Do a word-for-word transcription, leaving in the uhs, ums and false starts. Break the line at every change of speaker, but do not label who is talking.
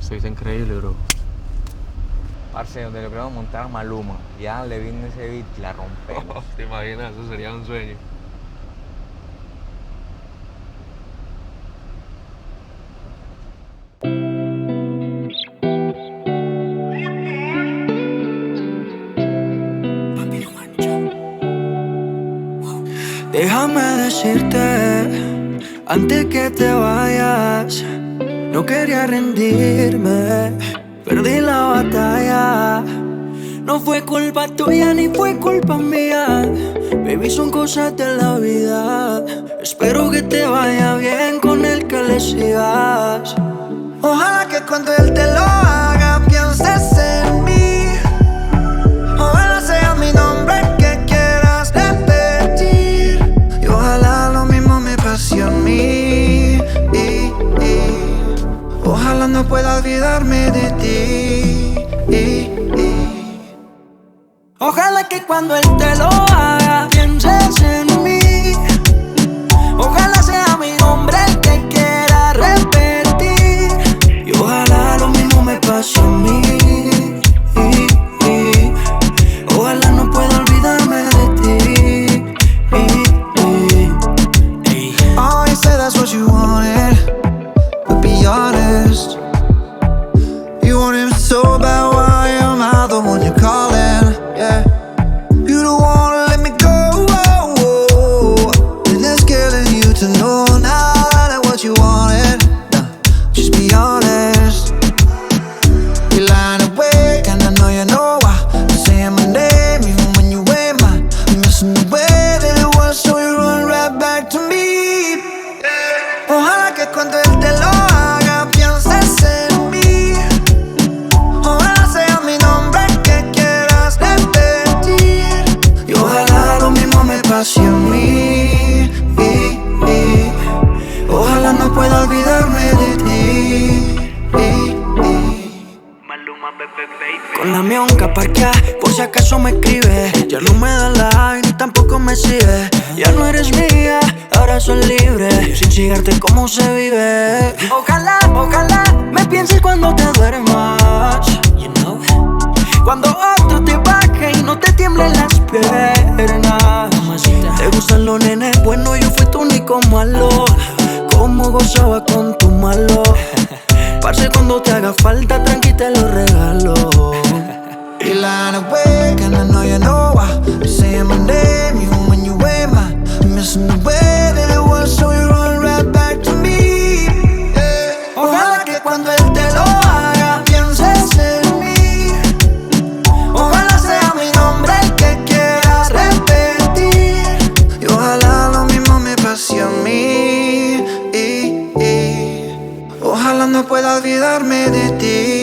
Se dice increíble, bro.
Parce, donde le queremos montar a Maluma. Ya le vine ese beat, la rompemos.
¿Te imaginas? Eso sería un sueño.
Déjame decirte, antes que te vayas, no quería rendirme, perdí la batalla. No fue culpa tuya ni fue culpa mía, baby, son cosas de la vida. Espero que te vaya bien con el que le sigas. Ojalá que cuando él te lo haga pienses en mí. Ojalá sea mi nombre que quieras repetir. Y ojalá lo mismo me pase a mí. Y, y, ojalá no pueda olvidarme de ti. Y, y, ojalá que cuando él te lo haga pienses en mí. Ojalá sea mi nombre el que quiera repetir. Y ojalá lo mismo me pase a mí. Y, y, ojalá no pueda olvidarme de ti. Y, y, oh, you said that's what you wanted, but be honest, you want him so bad, why am I the one you're calling? Yeah, you don't wanna let me go, oh, oh. And it's killing you to know now that what you wanted. Nah, just be honest. You're lying awake and I know you know why. You're saying my name even when you ain't mine. You're missing the way that it was, so you run right back to me. Ojalá que cuando él te lo haga pienses en mí. Ojalá sea mi nombre que quieras repetir. Y ojalá lo mismo me pase a mí. Y, y, ojalá no pueda olvidarme de ti. Y, y, con la mionca parqueada, por si acaso me escribe. Ya no me da like, ni tampoco me sigue. Ya no eres mía, ahora soy libre. Sin cigarte, ¿cómo se vive? Ojalá, ojalá me pienses cuando te duermas, you know? Cuando otro te baje y no te tiemblen las piernas. Te gustan los nenes, bueno, yo fui tu único malo. Cómo gozaba con tu malo. Parce, cuando te haga falta, tranqui te lo regalo. You're lying awake and I know you know why. You're saying my name even when you ain't mine. You're missing the way that it was, so you run right back to me. Yeah. Ojalá que cuando él te lo haga pienses en mí. Ojalá sea mi nombre el que quieras repetir. Y ojalá lo mismo me pase a mí. Y, y, ojalá no pueda olvidarme de ti.